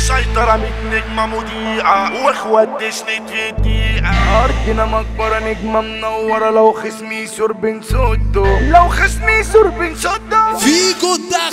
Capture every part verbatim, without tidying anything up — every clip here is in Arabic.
سيطرة من نجمة مضيئة واخوات تسند في الدقيقة. أرضنا مقبرة نجمة منورة، لو خصمي يسور بنصده، لو خصمي يسور بنصده. فيكو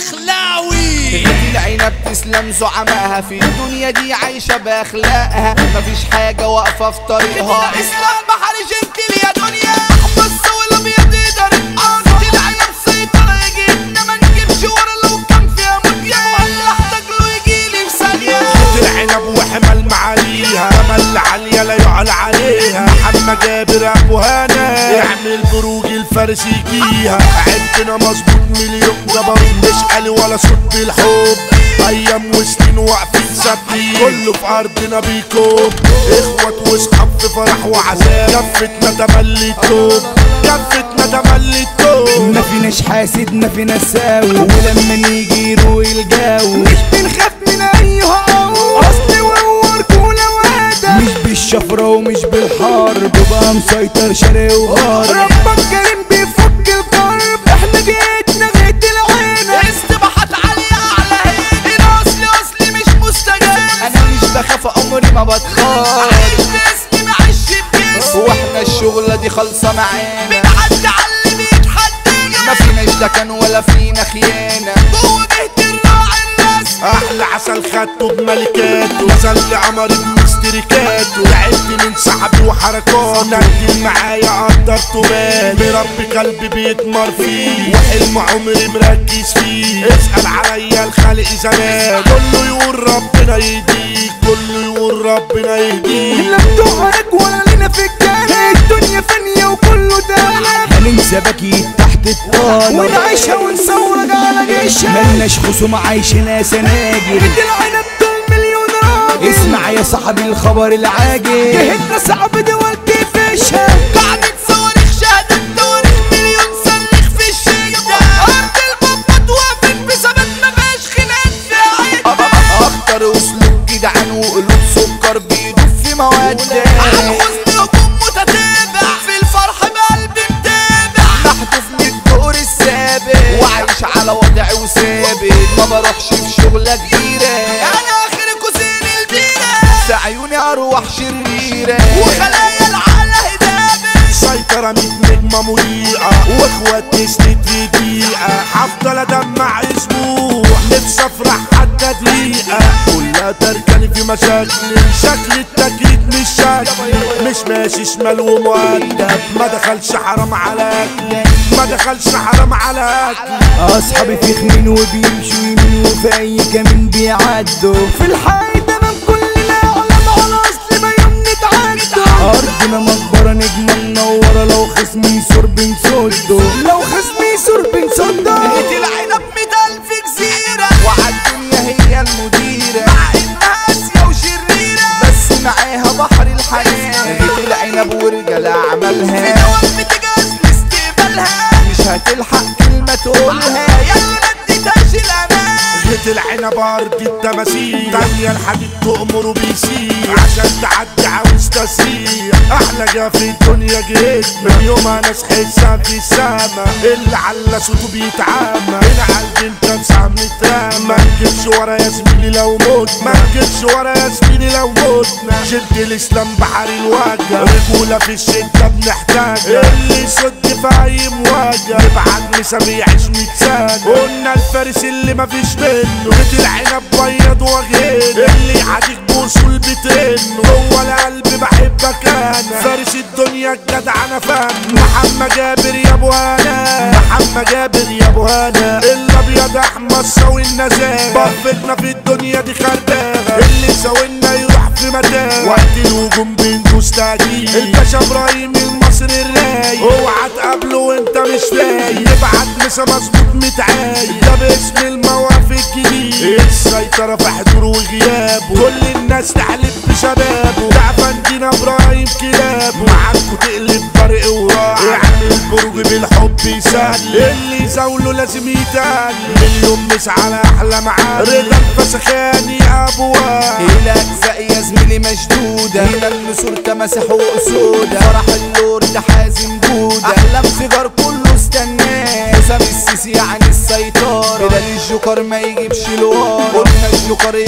الدخلاوي هدي العنب تسلم زعمائها، في الدنيا دي عايشة بأخلاقها، مفيش حاجة واقفة في طريقها. اسلام بحر جنتل يا دنيا، أحمد الصول أبيض يقدر يتقص. هدي العنب سيطرة يجي إنما نجيبش ورا، لو كان فيها مدية ولا احتاج له يجيلي في ثانية. هدي العنب وحمل معاليها، مل عالية لا يعلى عليها. محمد جابر أبو هنا يعمل بروج الفارس يجيها. عندنا مظبوط مليون جبروت، مش قالي ولا صوت الحب. ايام وسنين واقفين ثابتين، كله في ارضنا بيكوب. اخوات واصحاب في فرح وعذاب، كفتنا تملي التوب، كفتنا تملي التوب. ما فيناش حاسد ما فيناش ساوي، ولما نيجي يروي الجو مش بنخاف من اي هوا. اصل وهو رجولة وادة، مش بالشفرة ومش بالحرب، بقى مسيطر شرقي وغرب. ربك كريم بيفك الكرب، احنا جيتنا غيت العين. استباحات عالية على هيدي، اصلي اصلي مش مستجاب. انا مش بخاف عمري ما بتخاف، عايش باسمي معيش بجسمي، واحنا الشغلة دي خالصة معانا. بنعدي على اللي بيتحدانا، ما فيناش دكن ولا فينا خيانة، جوه بيت الراعي الناس. احلى عسل خدته بملكاته، نزل لي قمر بمستريكاته. لعبت من سحبي وحركات، نجم معايا قدرته مال. مربي قلبي بيتمر فيه، وحلم عمري مركز فيه. اسأل عليا الخالق زمان، كله يقول ربنا يهديك، كله يقول ربنا يهديك. لا بتوعك ولا لنا في الجنة، الدنيا فانية وكله داعي. هننسى بكيت تحت الطالة، ونعيشها ونصورك على جيشها. ملناش خصوم عايشنا سناجر، ادي العنب دول مليون راجل. اسمع يا صاحبي الخبر العاجل، جهتنا صعب دول تفشها. قاعدة صواريخ شهدت تواريخ، مليون صريخ في الشدة. أرض البابات واقفين بثبات، مفيهاش خناق في عدة. أخطر أسلوب جدعان وقلوب سكر بيدوب في مودة. عن حزن هجوم متتابع، في الفرح بقلبي متابع. محذوف من الدور السابق، وعايش على وضعي وثابت، ما بروحش في شغلة كبيرة. أنا آخر كوسين البيرة، في عيوني أرواح شريرة، وخلايا العالة هدابة. سيطرة من نجمة مضيئة، واخوات تسند في دقيقة. هفضل ادمع اسبوع، نفسي افرح حتى دقيقة. كلها تركني في مشاكل، شكل التكريت مش شكل. مش ماشي شمال ومؤدب، ما دخلش حرام على اكلي، ما دخلش حرام على اكلي. اصحابي في خمين وبيمشوا يمين، وفي اي كمين بيعدوا. في الحي تمام كلنا علم على اصل ما يوم نتعدوا. ارضنا مقبرة نجمة منورة، لو خصمي يسور بنصده، لو خصمي يسور بنصده. هدي العنب مية ألف جزيرة، وعالدنيا هي المديرة، مع انها قاسية وشريرة، بس معاها بحر الحنان. هدي العنب ورجال اعمالها، في دوام بتجهز لاستقبالها، مش هتلحق كلمة تقولها ياللي ما اديتهاش الامان. هدي العنب ارض التماثيل، تانية الحديد تأمر وبيسير، عشان تعدي عاوز تسير. احلى جا في الدنيا جيت، من يومها ناس حسها في السما، اللي على صوته بيتعامى. هنا عالجي انت مسام نترامى، ما نجيبش ورا يا زميلي لو موت، ما نجيبش ورا يا زميلي لو موتنا. شد الاسلام بحر الوجه، رجولة في الشدة بنحتاجها، اللي يصد في اي مواجهة. نبعت مسامي يعيش مية سنة، قلنا الفارس اللي مفيش منه. هدي العنب بيض وغير، اللي يعاديك بوصول بترنه. جوه القلب بحبك انا، فارس الدنيا الجدع انا فن. محمد جابر يا ابو هنا، محمد جابر يا ابو هنا. الابيض احمد سوي النزاهه، بفتنا في الدنيا دي خربانه، اللي ساوينا يروح في متاهه. وقت الهجوم بندوس تهديد، الباشا ابراهيم المصري الرايق، اوعى تقابله وانت مش فايق. نبعت مسا مظبوط متعايق، ده باسم المواقف الجديد. السيطرة في حضور وغيابه، كل الناس تحلف بشبابه. تعبان دينا ابراهيم كلابه، معاكوا تقلب برق وراعي. اعمل برج بالحب يسلم، اللي يزاوله لازم يتقل. مليون مس على احلى معاه، رضا الفسخاني ابو وائل. الاجزاء يا زميلي مشدودة، هنا النسور تماسح واسودة. فرح اللور ده حازم جودة، احلام فجر كله استناه. حسام السيسي يعني السيطرة، بدل الجوكر ما يجيبش الوار. قلنا الجوكر هو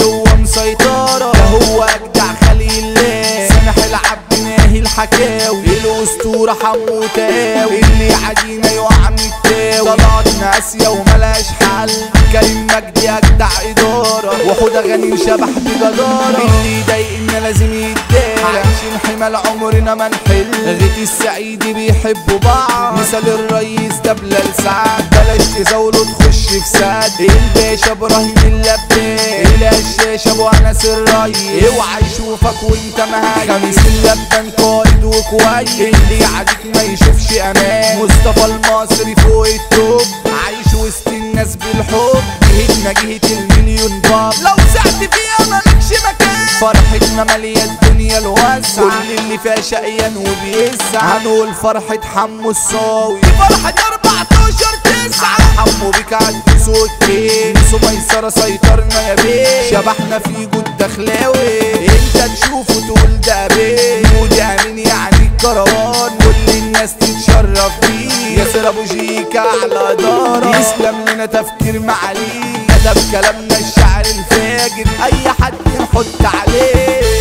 سيطرة ده هو اجدع خليل الله سامح العبد ناهي الحكاوي الاسطورة حمو تاوي اللي عدينا يقع من التاوي طلعت ناسية وملاش حل كريم مجدي اجدع ادارة وحودة غني شبح بجدارة اللي يضايقنا لازم يتدارى عايشين حمال عمرنا ما نحل غيت السعيدي بيحبوا بعض مثال الرئيس ده بلال سعد بلاش تزاوله تخش في سد الباشا ابراهيم اللبان الهشاش ابو انس الريس اوعى يشوفك وانت مهاجم خميس اللبان قائد وكويس اللي يعديك ما يشوفش امان مصطفى المصري فوق التوب عايش وسط الناس بالحب جهتنا جهة المليون باب لو سعت فيها مالكش مكان فرحتنا مالية الدنيا الواسعة كل اللي فيها شقيان وبيسعى هنقول فرحة حمو الصاوي فرحة اربعتاشر تسعة حمو بيك عدس والكين سميسرة سيطرنا يا بيه شبحنا في جود دخلاوي انت تشوفه تقول ده بيه ودي امين يعني الكروان كل الناس تتشرف بيه ياسر ابو جيكا على دارة يسلم لنا تفكير معاليه كتب كلامنا الشعر الفاجر اي حد نحط عليه